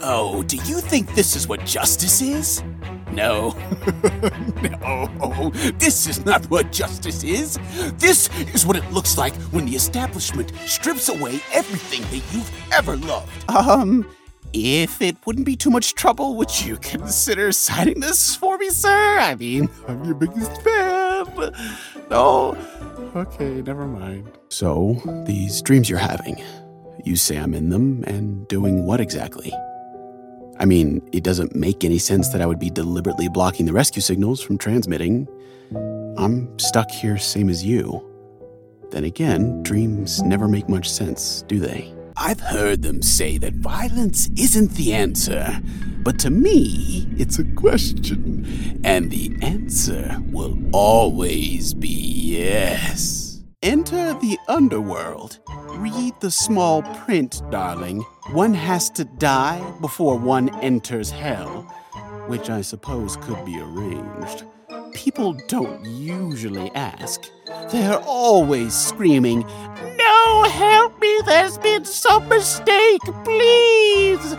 Oh, do you think this is what justice is? No. No, this is not what justice is. This is what it looks like when the establishment strips away everything that you've ever loved. If it wouldn't be too much trouble, would you consider signing this for me, sir? I mean, I'm your biggest fan. No? Okay, never mind. So, these dreams you're having, you say I'm in them, and doing what exactly? I mean, it doesn't make any sense that I would be deliberately blocking the rescue signals from transmitting. I'm stuck here same as you. Then again, dreams never make much sense, do they? I've heard them say that violence isn't the answer, but to me, it's a question, and the answer will always be yes. Enter the underworld. Read the small print, darling. One has to die before one enters hell, which I suppose could be arranged. People don't usually ask. They're always screaming, "No, help me, there's been some mistake, please!"